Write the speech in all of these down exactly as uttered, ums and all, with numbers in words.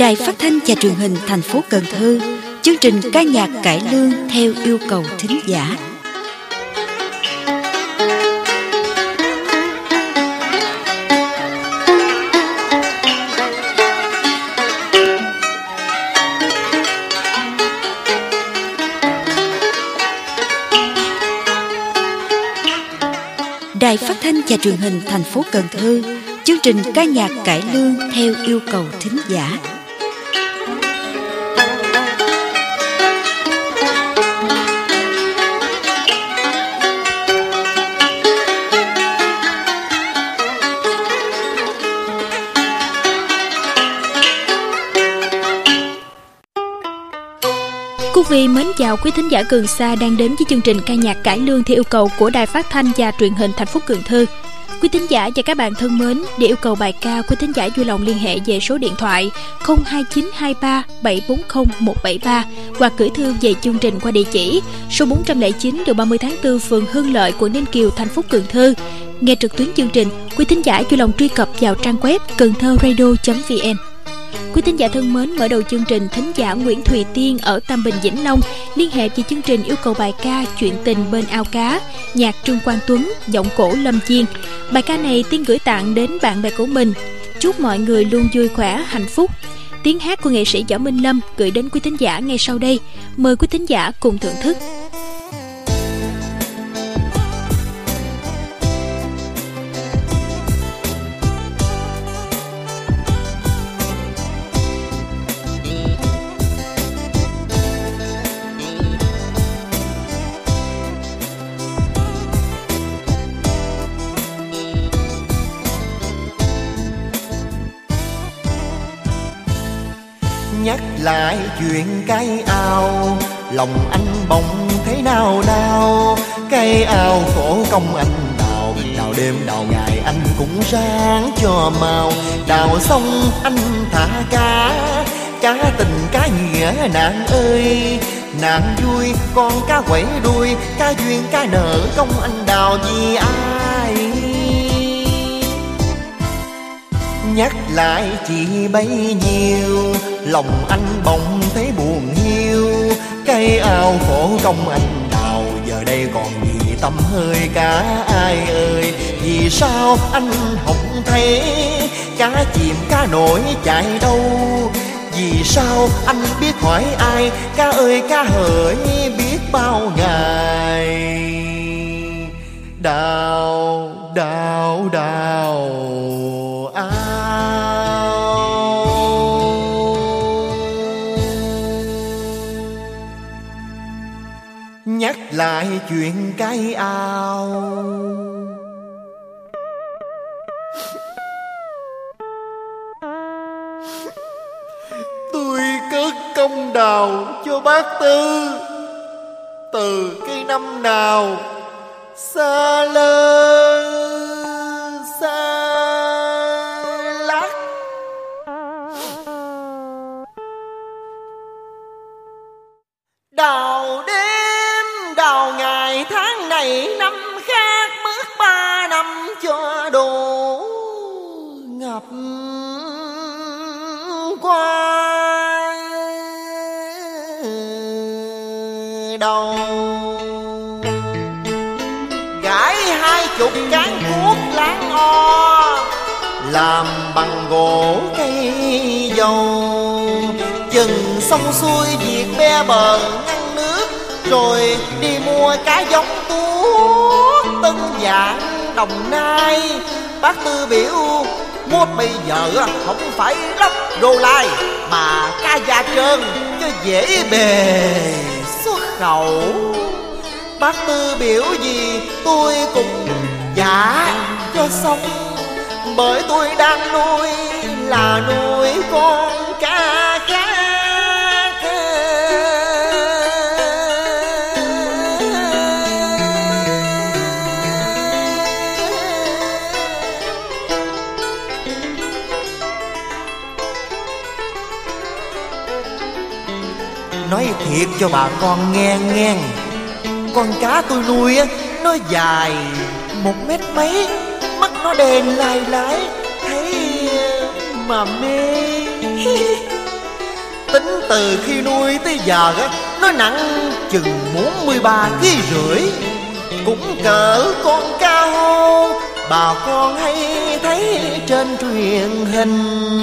Đài Phát thanh và Truyền hình thành phố Cần Thơ, chương trình ca nhạc cải lương theo yêu cầu thính giả. Đài Phát thanh và Truyền hình thành phố Cần Thơ, chương trình ca nhạc cải lương theo yêu cầu thính giả. Cúc Vi mến chào quý thính giả gần xa đang đến với chương trình ca nhạc cải lương theo yêu cầu của Đài Phát thanh và Truyền hình thành phố Cần Thơ. Quý thính giả và các bạn thân mến, để yêu cầu bài ca, quý thính giả vui lòng liên hệ về số điện thoại không hai chín hai ba bảy bốn không một bảy ba hoặc gửi thư về chương trình qua địa chỉ số bốn trăm lẻ chín đường ba mươi tháng tư, phường Hưng Lợi, quận Ninh Kiều, thành phố Cần Thơ. Nghe trực tuyến chương trình, quý thính giả vui lòng truy cập vào trang web cần thơ radio chấm vn. Quý thính giả thân mến, mở đầu chương trình, thính giả Nguyễn Thùy Tiên ở Tam Bình, Vĩnh Long liên hệ về chương trình yêu cầu bài ca Chuyện tình bên ao cá, nhạc Trương Quang Tuấn, giọng cổ Lâm Chiên. Bài ca này Tiên gửi tặng đến bạn bè của mình, chúc mọi người luôn vui khỏe, hạnh phúc. Tiếng hát của nghệ sĩ Võ Minh Lâm gửi đến quý thính giả ngay sau đây. Mời quý thính giả cùng thưởng thức. Nhắc lại chuyện cái ao, lòng anh bỗng thấy nao nao. Cái ao khổ công anh đào, đào đêm đào ngày anh cũng ráng cho mau. Đào xong anh thả cá, cá tình cá nghĩa nàng ơi. Nàng vui con cá quẩy đuôi, cá duyên cá nợ công anh đào vì ai. Nhắc lại chỉ bấy nhiêu, lòng anh bỗng thấy buồn hiu. Cái ao khổ công anh đào, giờ đây còn gì tâm hơi cá ai ơi. Vì sao anh không thấy cá chìm cá nổi chạy đâu? Vì sao anh biết hỏi ai? Cá ơi cá hỡi biết bao ngày. Đào đào đào ao. Nhắc lại chuyện cái ao, tôi cất công đào cho bác Tư từ cái năm nào xa lơ xa lắc. Đào đêm đào ngày tháng này năm khác, mất ba năm cho đủ ngập qua đầu. Gãi hai chục cán cuốc láng o, làm bằng gỗ cây dầu. Chừng xong xuôi việc be bờ ngăn nước, rồi đi mua cá giống tuốt Tân Dạng Đồng Nai. Bác Tư biểu mốt bây giờ không phải lắp đồ lai, mà cá da trơn cho dễ bề xuất khẩu. Bác Tư biểu gì tôi cũng dạ cho xong, bởi tôi đang nuôi là nuôi con cá khác. Nói thiệt cho bà con nghe nghe, con cá tôi nuôi á, nó dài một mét mấy, mắt nó đèn lai lái, thấy mà mê. từ khi nuôi tới giờ á, nó nặng chừng bốn mươi ba ký rưỡi, cũng cỡ con cá hô bà con hay thấy trên truyền hình.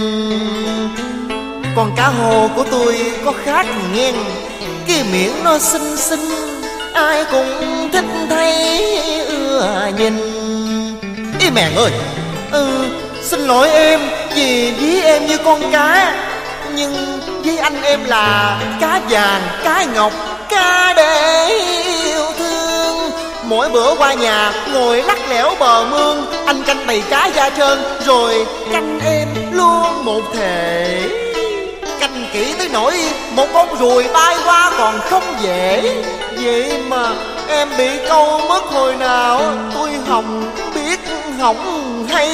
Con cá hô của tôi có khác nghe, cái miệng nó xinh xinh, ai cũng thích thấy ưa nhìn. Ý mèn ơi, ừ, xin lỗi em vì ví em như con cá, nhưng với anh em là cá vàng, cá ngọc, cá để yêu thương. Mỗi bữa qua nhà ngồi lắc lẻo bờ mương, anh canh bầy cá da trơn, rồi canh em luôn một thể. Canh kỹ tới nỗi một con ruồi bay qua còn không dễ. Vậy mà em bị câu mất hồi nào, tôi hồng biết hỏng hay.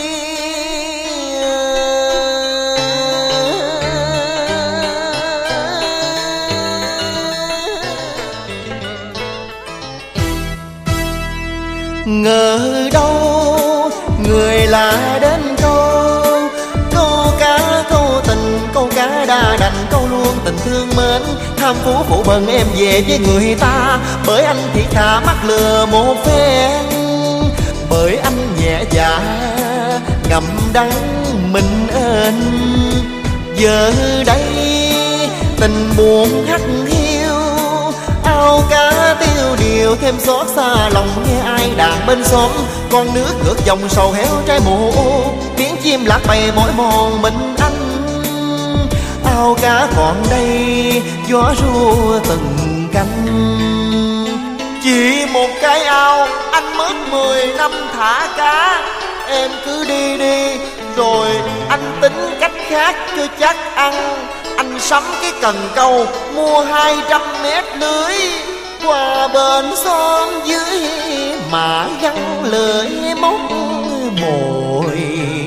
Ngờ đâu người lạ đến câu, câu cá câu tình, câu cá đa đành, câu luôn tình thương mến. Tham phú phụ bần em về với người ta, bởi anh thiệt thà mắc lừa một phen. Bởi anh nhẹ dạ ngậm đắng mình ên, giờ đây tình buồn hắt hiu. Ao cá tiêu điều thêm xót xa lòng, nghe ai đàn bên xóm. Con nước ngược dòng sầu héo trái mùa, tiếng chim lạc bầy mỏi mòn mình anh. Ao cá còn đây gió ru từng cánh, chỉ một cái ao anh mất mười năm thả cá. Em cứ đi đi rồi anh tính cách khác cho chắc ăn. Anh sắm cái cần câu mua hai trăm mét lưới, qua bên xóm dưới mà gắn lưỡi móc mồi,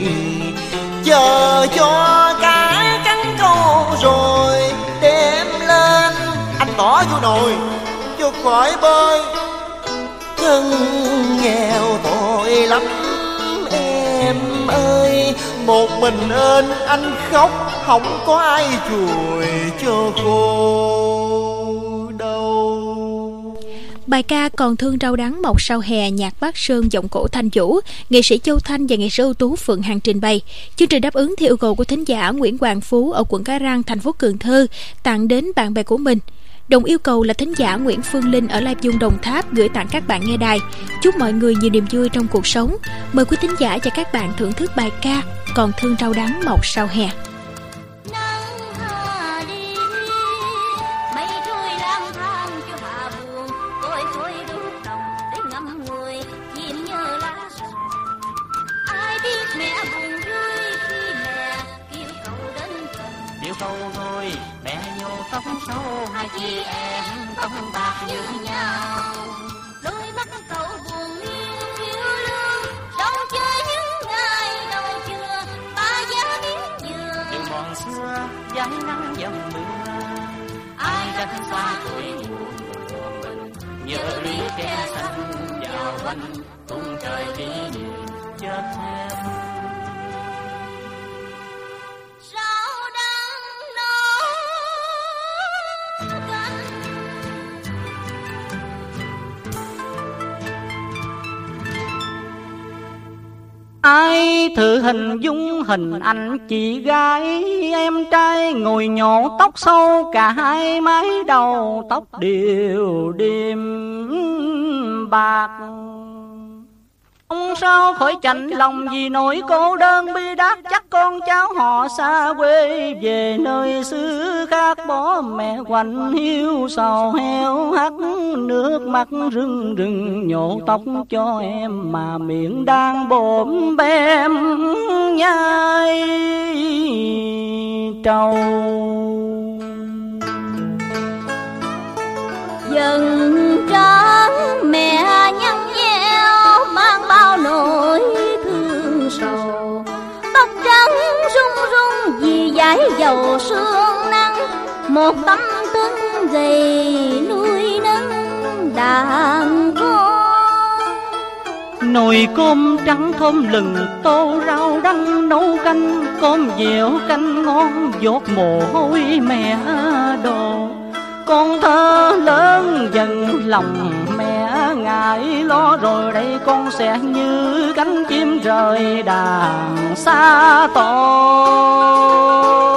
chờ cho cá cắn câu rồi đem lên. Anh bỏ vô nồi cho khỏi bơi, thân nghèo tội lắm em ơi. Một mình ên anh khóc, không có ai chùi cho cô đâu. Bài ca Còn thương rau đắng mọc sau hè, nhạc Bác Sơn, giọng cổ Thanh Vũ, nghệ sĩ Châu Thanh và nghệ sĩ ưu tú Phượng Hằng trình bày. Chương trình đáp ứng theo yêu cầu của thính giả Nguyễn Hoàng Phú ở quận Cái Răng, thành phố Cần Thơ, tặng đến bạn bè của mình. Đồng yêu cầu là thính giả Nguyễn Phương Linh ở Lai Dung, Đồng Tháp gửi tặng các bạn nghe đài. Chúc mọi người nhiều niềm vui trong cuộc sống. Mời quý thính giả và các bạn thưởng thức bài ca Còn thương rau đắng mọc sau hè. Tóc sâu hai chị em tóc bạc như nhau, đôi mắt cậu buồn nghiêng phiêu lưu, đâu chơi những ngày đầu trưa ba giá miếng dừa. Đường mòn xưa gió nắng dầm mưa, ai tránh xa tuổi buồn của mình, nhớ lý kẻ xanh vào quanh cùng trời kỷ niệm chợt thêm. Ai thử hình dung hình anh chị gái, em trai ngồi nhổ tóc sâu cả hai mái đầu, tóc đều đêm bạc. Ông sao khỏi chạnh lòng vì nỗi cô đơn bi đát, chắc con cháu họ xa quê về nơi xứ khác, bỏ mẹ quạnh hiu sầu heo hắt nước mắt rưng rưng nhổ tóc cho em mà miệng đang bộm bem nhai trầu. Dần trán mẹ nhăn nheo mang bao nỗi thương sầu, tóc trắng rung rung vì dãi dầu sương nắng, một tấm thân gầy nuôi nấng đàn con. Nồi cơm trắng thơm lừng, tô rau đắng nấu canh, cơm dẻo canh ngon dốt mồ hôi mẹ đồ. Con thơ lớn dần lòng mẹ ngại lo, rồi đây con sẽ như cánh chim rời đàn xa tổ.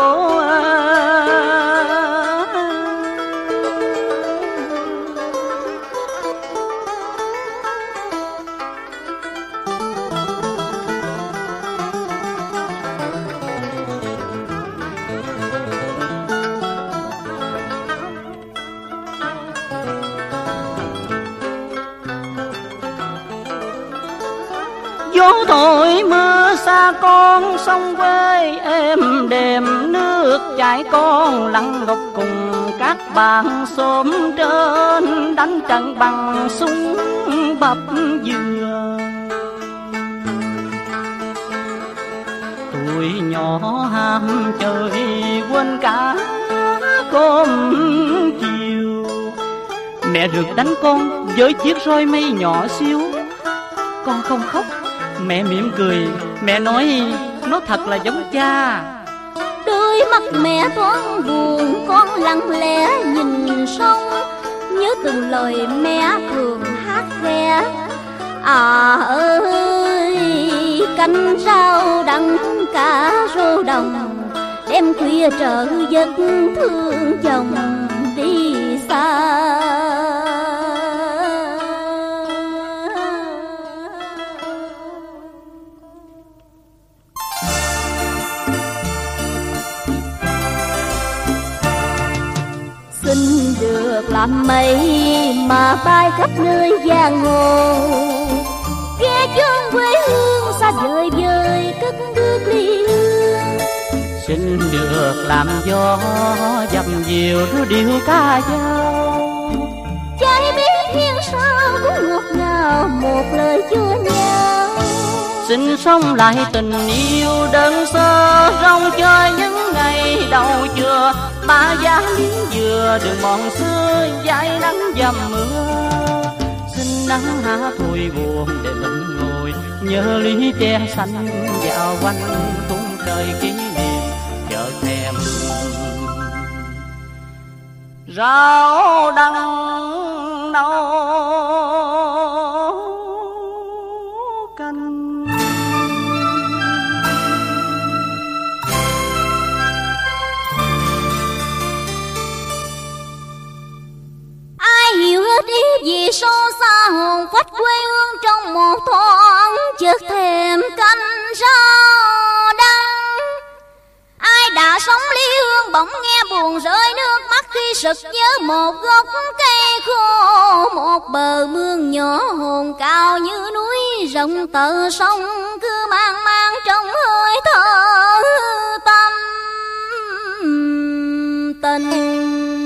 Gió thổi mưa xa con, sông quê êm đềm nước chảy con lặng ngọc cùng các bạn xóm trên đánh trận bằng súng bập dừa. Tuổi nhỏ ham chơi quên cả cơm chiều, mẹ rượt đánh con với chiếc roi mây nhỏ xíu. Con không khóc, mẹ mỉm cười, mẹ nói nó thật là giống cha. Đôi mắt mẹ thoáng buồn, con lặng lẽ nhìn sông, nhớ từng lời mẹ thường hát ve. À ơi canh rau đắng cá rô đồng, đêm khuya trở giấc thương chồng đi xa. Xin được làm mây mà bay khắp nơi giang hồ, ghé chốn quê hương xa vời vời cất bước ly hương. Xin được làm gió dầm diều ru điệu ca dao, Trái biết hiên sao cũng ngọt ngào một lời chua nhau. Xin sống lại tình yêu đơn sơ, rong chơi những ngày đầu trưa, ba giá miếng dừa đường mòn xưa dãi nắng dầm mưa. Xin nắng hạ thôi buồn để mình ngồi nhớ ly tre xanh dạo quanh khung trời kỷ niệm chợt thèm rau đắng nấu canh. Hiểu hết ý vì xô xa hồn phách quê hương trong một thoáng chợt thèm canh rau đắng. Ai đã sống ly hương bỗng nghe buồn rơi nước mắt khi sực nhớ một gốc cây khô, một bờ mương nhỏ hồn cao như núi rộng tờ sông cứ mang mang trong hơi thở tâm tình.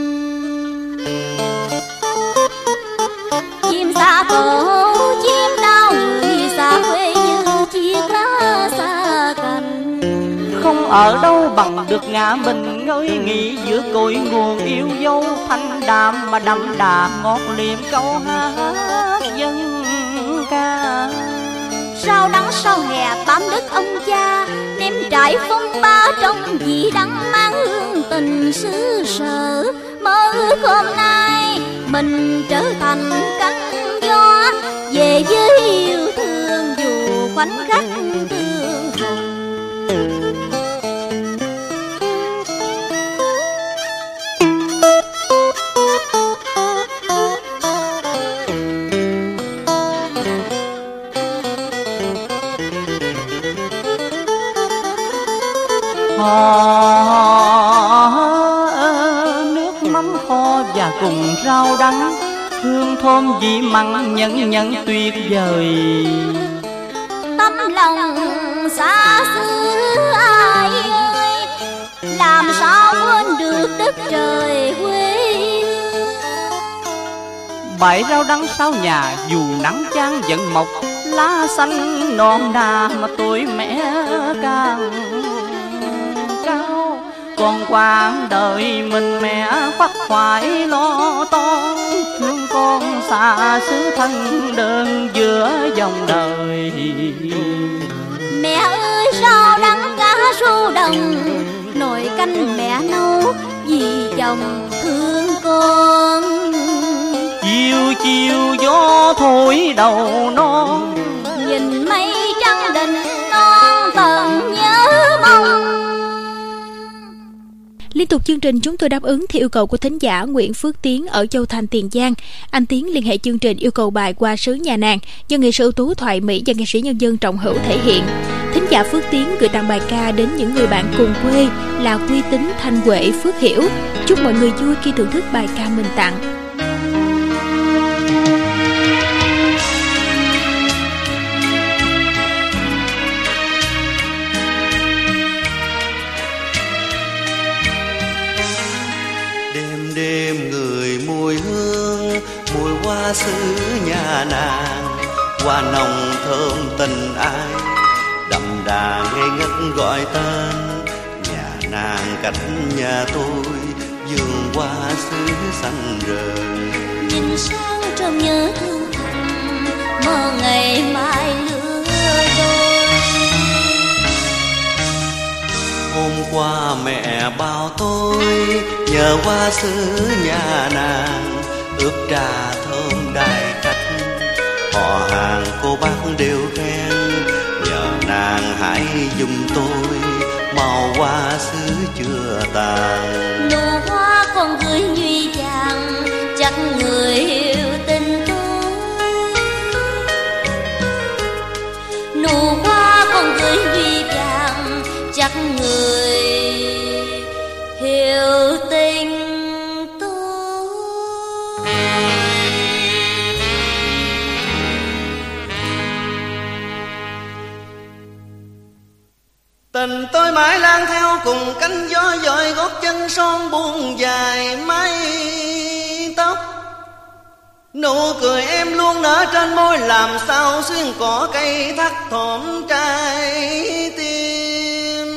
Chim xa tổ chim đau người xa quê như chiếc lá xa cành. Không ở đâu bằng được ngã mình ngơi nghỉ giữa cội nguồn yêu dấu thanh đạm mà đậm đà ngọt liệm câu hát dân ca. Rau đắng sau hè bám đất ông cha, nêm trải phong ba trong vị đắng mang hương tình xứ sở. Mơ ước hôm nay mình trở thành cánh gió về với yêu thương dù khoảnh khắc tương phùng. Nước mắm kho và cùng rau đắng, hương thơm vị mặn nhẫn nhẫn tuyệt vời. Tấm lòng xa xứ ai ơi, làm sao quên được đất trời quê hương. Bãi rau đắng sau nhà dù nắng chang vẫn mọc, lá xanh non đà mà tuổi mẹ càng cao. Còn quãng đời mình mẹ khắc khoải lo toan, thương con con xa xứ thân đơn giữa dòng đời. Mẹ ơi sao đắng cá ru đồng, nồi canh mẹ nấu vì chồng thương con. Chiều chiều gió thổi đầu non, nhìn mây trắng định non tận nhớ mong. Liên tục chương trình chúng tôi đáp ứng theo yêu cầu của thính giả Nguyễn Phước Tiến ở Châu Thành, Tiền Giang. Anh Tiến liên hệ chương trình yêu cầu bài Qua Sứ Nhà Nàng do nghệ sĩ ưu tú Thoại Mỹ và nghệ sĩ nhân dân Trọng Hữu thể hiện. Thính giả Phước Tiến gửi tặng bài ca đến những người bạn cùng quê là Quy Tính, Thanh Huệ, Phước Hiểu. Chúc mọi người vui khi thưởng thức bài ca mình tặng. Đêm người mùi hương, mùi hoa xứ nhà nàng, hoa nồng thơm tình ai, đậm đà ngây ngất gọi tên. Nhà nàng cách nhà tôi, vườn hoa xứ xanh rời. Nhìn sang trong nhớ thương thầm, mơ ngày mai lứa đôi. Hôm qua mẹ bao tôi nhờ hoa xứ nhà nàng, ướp trà thơm đại khách. Họ hàng cô bác đều khen, nhờ nàng hãy giùm tôi màu hoa xứ chưa tàn. Nụ hoa còn gửi nhuy chàng, chắc người yêu tình tôi. Nụ hoa còn gửi nhuy chàng, chắc người hiểu tình tôi. Tình tôi mãi lang theo cùng cánh gió dội, gót chân son buông dài mái tóc. Nụ cười em luôn nở trên môi, làm sao xuyên cỏ cây thắt thỏm trái tim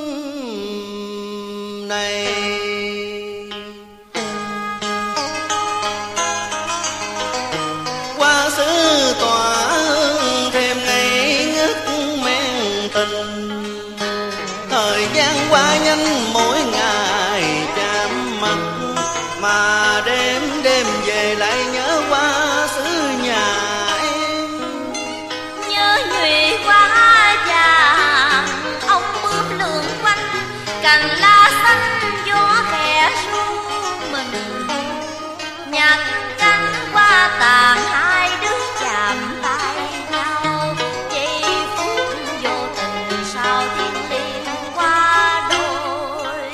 này. Hoa xứ tỏa hương thêm ngày ngất men tình, thời gian qua nhanh mỗi ngày chạm mặt, mà đêm đêm về lại nhớ qua xứ nhà em. Nhớ nhụy qua chàng, ông bướm lượn quanh, cành lá xanh gió khẽ ru mình. Nhạc cánh qua tàn, hai đứa chạm tay nhau, giây phút vô tình sao thiên liêng qua đôi.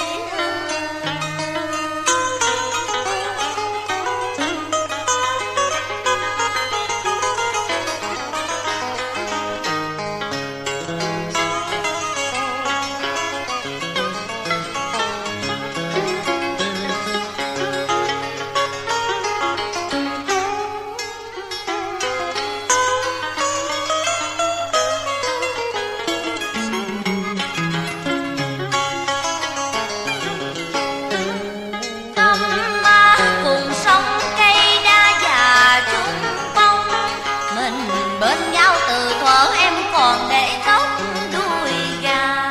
Tâm ma cùng sống cây đa già chung bông, mình bên nhau từ thuở em còn để tóc đuôi gà.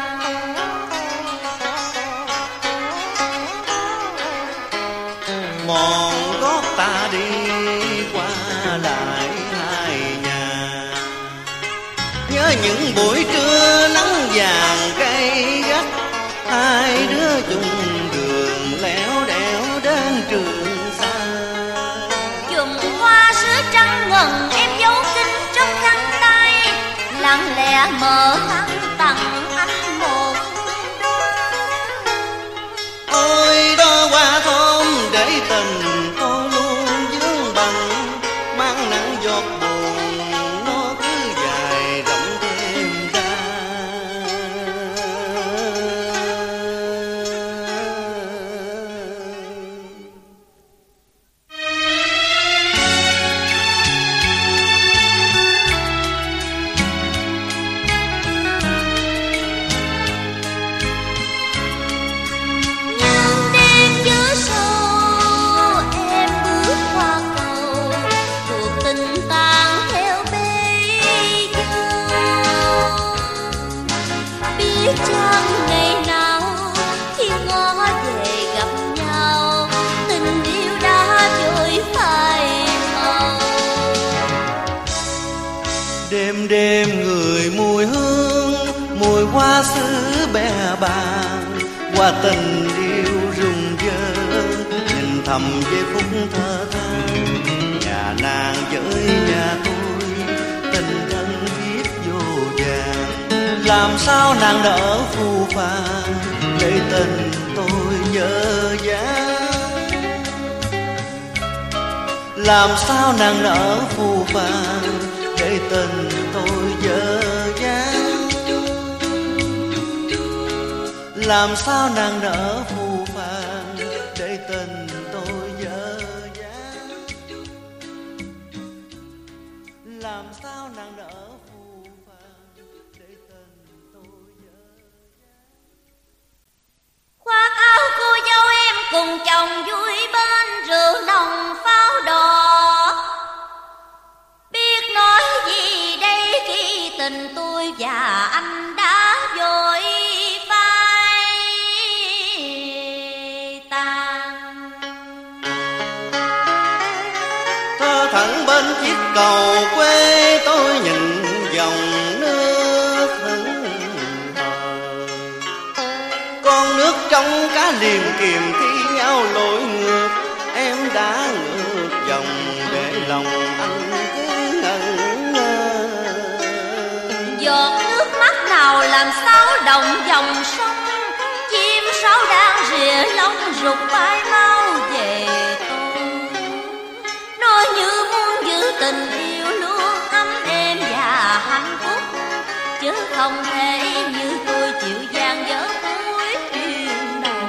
Mòn gót ta đi qua lại hai nhà, nhớ những buổi trưa nắng vàng gay gắt, hai đứa chung đường léo đéo đến Trường Sa. Chùm hoa sữa trắng ngần em giấu kín trong khăn tay, lặng lẽ mở khăn tặng anh một. Ôi đó hoa thơm để tình tôi luôn vướng bận, mang nắng giọt buồn nó cứ dài rộng thêm ra. bè bàng, qua tình yêu rùng rơ, nhìn thầm giây phút thơ than. Nhà nàng với nhà tôi, tình thân thiết vô vàng, làm sao nàng đỡ phù phàng, để tình tôi dở dang. Làm sao nàng nỡ phù phàng, để tình tôi dở dang. Làm sao nàng nỡ phù phàng, để tình tôi dở dang. Làm sao nàng nỡ phù phàng, để tình tôi dở dang. Khoác áo cô dâu em cùng chồng vui bên rượu nồng pháo đỏ. Biết nói gì đây khi tình tôi và anh đã vội phai tàn. Thơ thẳng bên chiếc cầu quê tôi nhìn dòng nước hững hờ. Con nước trong cá liềm kiềm thi nhau lội ngược, em đã ngược dòng để lòng anh cứ ngẩn ngơ. Giọt nước mắt nào làm sao động dòng sông, chim sáo đang rìa lông rục bay mau về tôi. Nó như muốn giữ tình yêu luôn ấm êm và hạnh phúc, chứ không thể như tôi chịu gian dở cuối duyên đầu.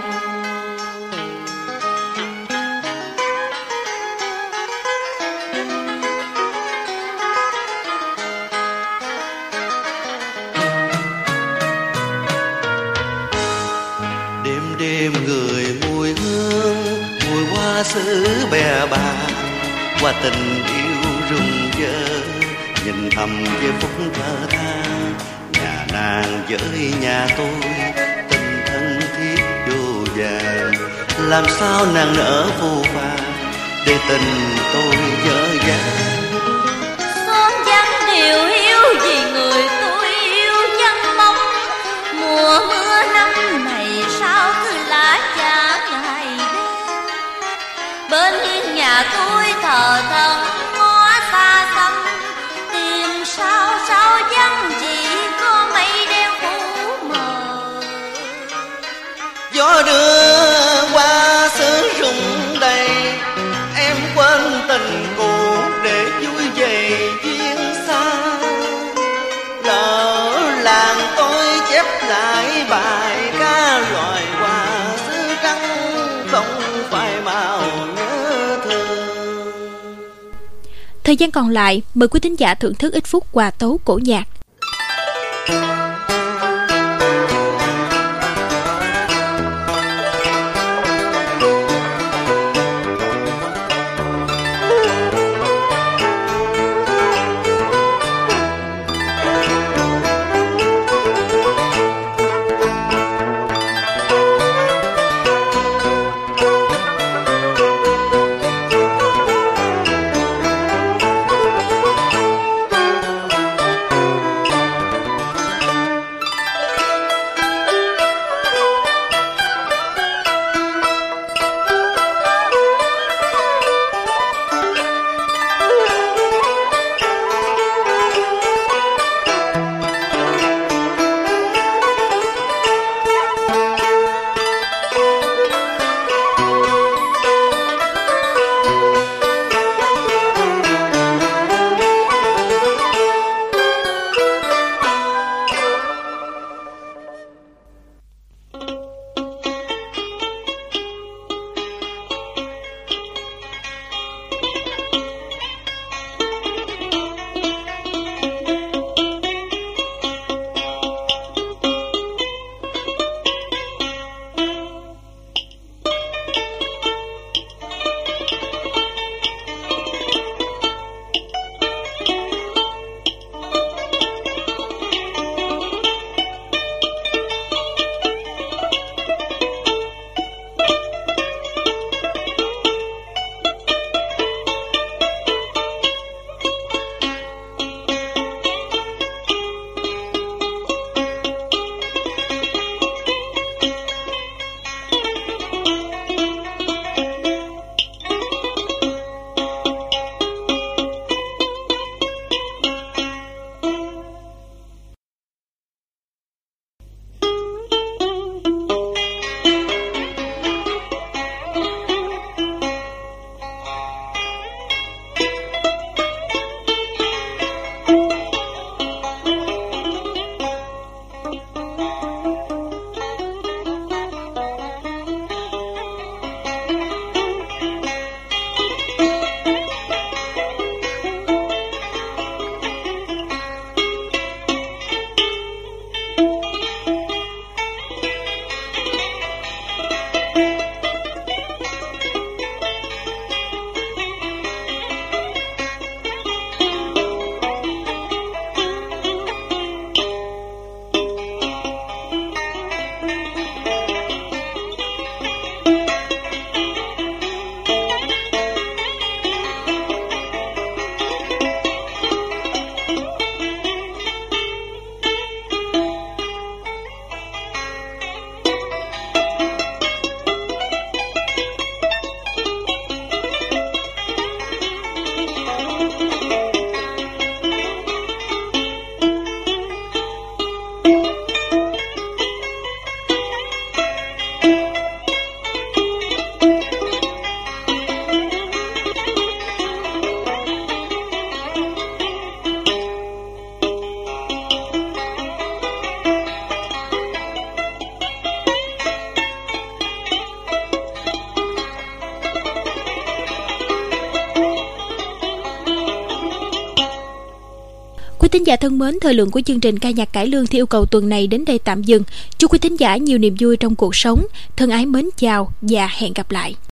Đêm đêm người mùi hương, mùi hoa xứ bè bàng, qua tình yêu rùng rơ, nhìn thầm giây phút thơ than. Nhà nàng với nhà tôi, tình thân thiết vô vàng, làm sao nàng nỡ phù phàng, để tình tôi dở dang. Xóm vắng điều hiu vì người tôi yêu vắng bóng. Mùa mưa năm này sao cứ lá chả ngày đêm. Bên hiên nhà tôi thờ thần ngó xa xăm, tìm sao sao vắng chỉ có mây đen phủ mờ. Gió đưa qua xứ rụng đầy, em quên tình cũ để vui về duyên xa. Lỡ làng tôi chép lại bài ca loài hoa xứ trắng, không phải màu nhớ thương. Thời gian còn lại, mời quý thính giả thưởng thức ít phút hòa tấu cổ nhạc. thính giả thân mến, thời lượng của chương trình ca nhạc cải lương theo yêu cầu tuần này đến đây tạm dừng. Chúc quý thính giả nhiều niềm vui trong cuộc sống. Thân ái mến chào và hẹn gặp lại.